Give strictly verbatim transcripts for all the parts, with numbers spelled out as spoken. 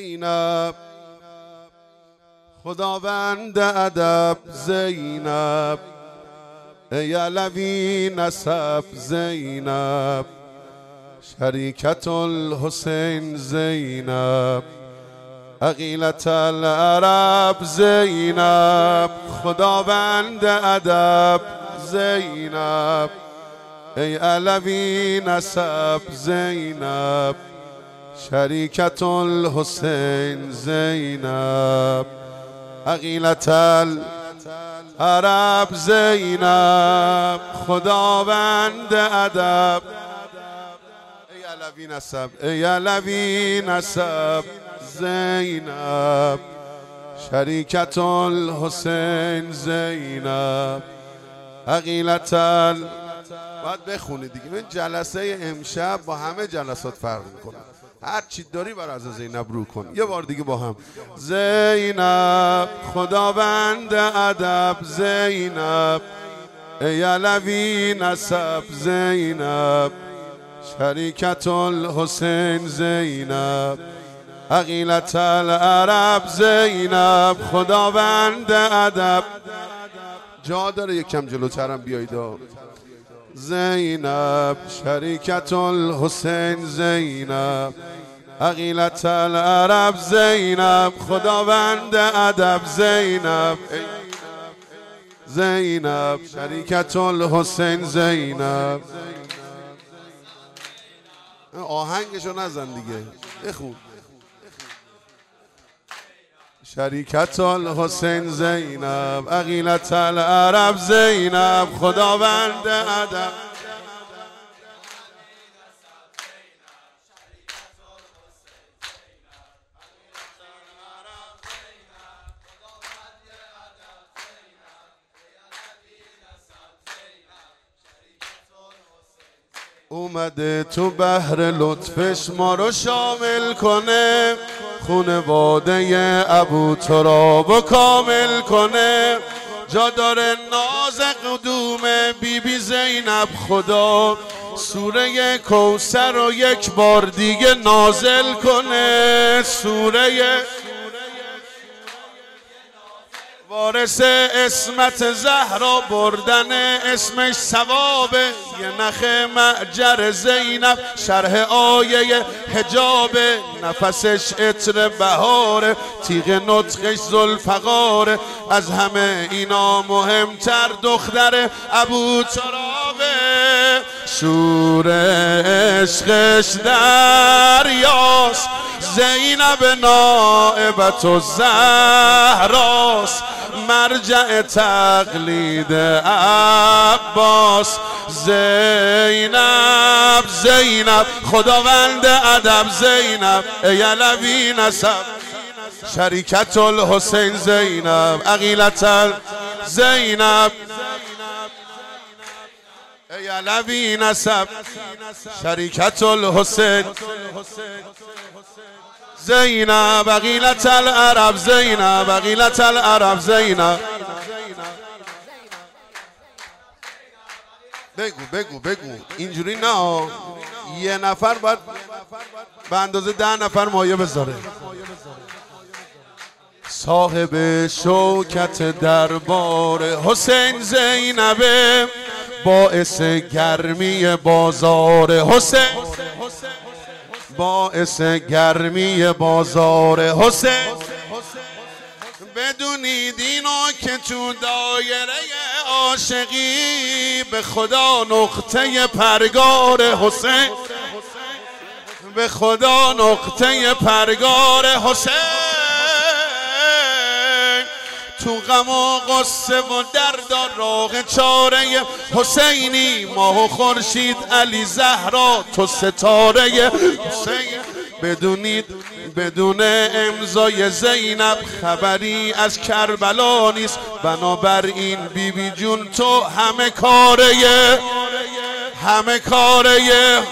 زینب خداوند ادب زینب، ای علوی نسب زینب، شریکت الحسین زینب، عقیلت العرب زینب، خداوند ادب زینب، ای علوی نسب زینب، شریکت الحسین زینب، عقیلت العرب زینب، خداوند ادب، ای علوی نسب، ای علوی نسب زینب، شریکت الحسین زینب، عقیلت ال باید بخونی دیگه. این جلسه امشب با همه جلسات فرق میکنه. هر چی داری بر از زینب رو کن. یه بار دیگه با هم. زینب خداوند ادب زینب، ای علوی نسب زینب، شریکت الحسین زینب، عقیلت العرب زینب، خداوند ادب. جا داره یکم جلوترم بیایید. زینب شریکت الحسین زینب، عقیلت العرب زینب، خداوند ادب زینب، زینب شریکت الحسین زینب. آهنگشو نزن دیگه، بخون. شریکت الحسین زینب، عقیلت العرب زینب، خداوند ادب. اومده تو بحر لطفش ما رو شامل کنه، خونواده ابو تراب کامل کنه، جا داره ناز قدوم بی بی زینب، خدا سوره کوثر رو یک بار دیگه نازل کنه. سوره وارث اسمت زهرا بردن اسمش ثوابه، یه نخ معجر زینب شرح آیه حجابه، نفسش عطر بهاره، تیغ نطقش ذوالفقاره، از همه اینا مهمتر دختر ابو ترابه، شور عشقش دریاست، زینب نائبت الزهراست، مرجع تقلید عباس، زینب زینب خداوند ادب زینب، ای علوی نسب، شریکت الحسین زینب، عقیلت زینب، ای علوی نسب، شریکت الحسین زینب، عقیلت العرب زینب، عقیلت العرب زینب. بگو بگو بگو اینجوری نه، یه نفر باید به اندازه ده نفر مایه بذاره. صاحب شوکت دربار حسین زینبه، باعث گرمی بازار حسین، باعث گرمی بازار حسین. بدونید اینو که تو دایره عاشقی به خدا نقطه پرگار حسین، به خدا نقطه پرگار حسین، تو غم و غصه و درد و راه چاره حسینی، ماه و خورشید علی زهرا تو ستاره حسین. بدونید بدون امضای زینب خبری از کربلا نیست، بنابراین بی بی جون تو همه کاره، همه کاره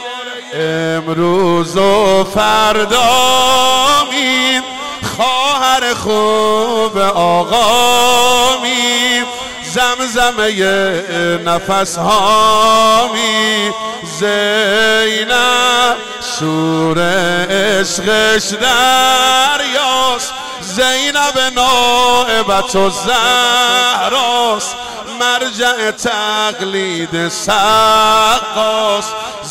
امروز و فردا مین، خواهر خوب آقا می، زمزمه نفس هامی، زینب شور عشقش دریاست، زینب نائبت و زهراست، مرجع تقلید سقاست.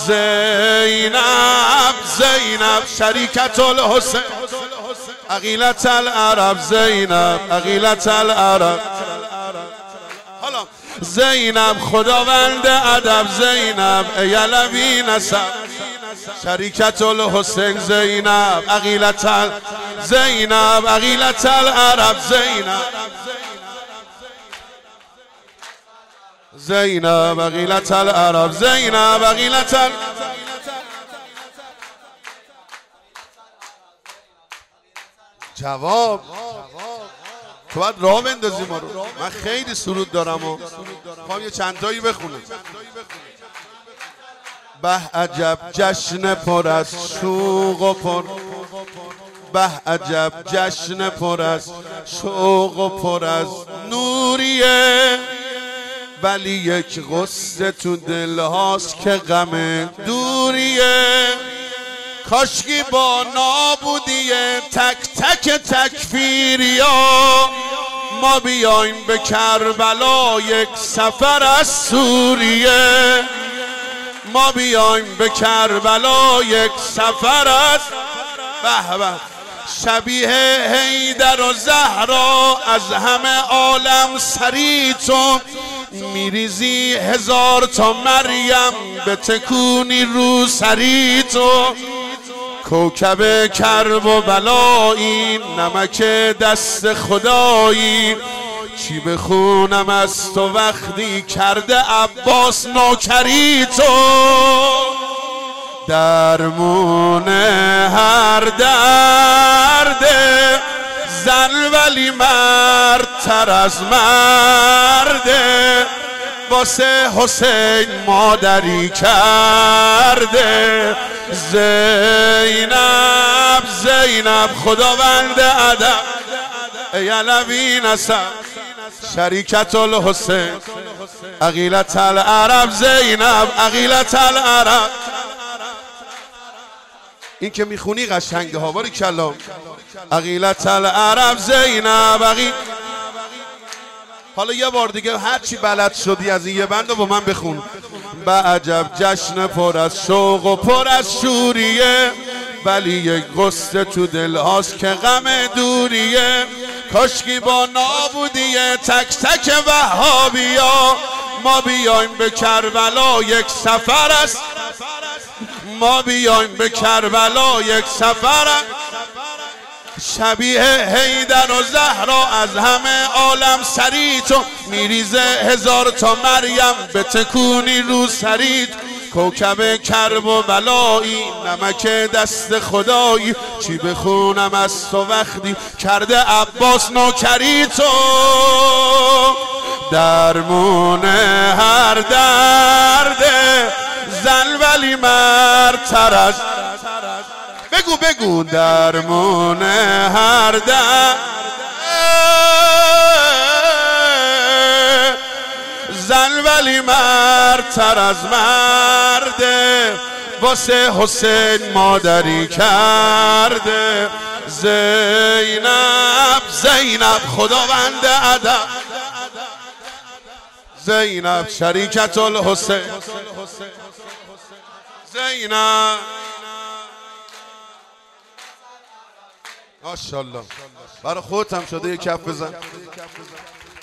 زینب زینب شریکت الحسین، عقیلت العرب، زینب عقیلت العرب. حالا زینب خداوند ادب، زینب یلوی نسب، شریکت الحسین، زینب عقیلت ال زینب عقیلت العرب، زینب زینب عقیلت العرب، زینب عقیلت ال جواب. تو باید راه بندازی ما رو. من خیلی سرود دارم و خواهم یه چند تایی بخونم. به عجب جشن پر از شوق و پر، به عجب جشن پر از شوق و پر از نوریه، ولی یک غصه تو دل هاست که غم دوریه. کاشکی با نابودی تک تک تکفیریا، ما بیایم به کربلا یک سفر از سوریه، ما بیایم به کربلا یک سفر از به به. شبیه حیدر و زهرا از همه عالم سری، تو میریزی هزار تا مریم به تکونی رو سری. تو کوکب کرب و بلایی، نمک دست خدایی، چی بخونم از تو وقتی کرده عباس نوکری. تو درمون هر درده، زن ولی مرد تر از مرده، واسه حسین مادری کرده. زینب زینب خداوند ادب، یلوی نسب، شریکت الحسین، عقیلت العرب، زینب عقیلت العرب. این که میخونی قشنگه ها، باری کلام. عقیلت العرب، زینب عقیل. حالا یه بار دیگه هر چی بلد شدی از این یه بند رو با من بخون. به عجب جشن پر از شوق و پر از شوریه، ولی یک غصه تو دل هاست که غم دوریه. کاشکی با نابودی تک تک وهابیا، ما بیایم به کربلا یک سفر است، ما بیایم به کربلا یک سفر است. شبیه حیدر و زهرا از همه عالم سری، تو میریزه هزار تا مریم به تکونی رو سرید. کوکب کرب و بلایی، نمک دست خدایی، چی بخونم از تو وقتی کرده عباس نوکری. تو درمون هر درده، زن ولی مرد تر از بگو بگو درمون هر درد، زن ولی مرد تر از مرده، واسه حسین مادری کرده. زینب زینب خداوند ادب، زینب شریکت الحسین، زینب ماشاءالله. برای خودت هم شده یک کف بزن.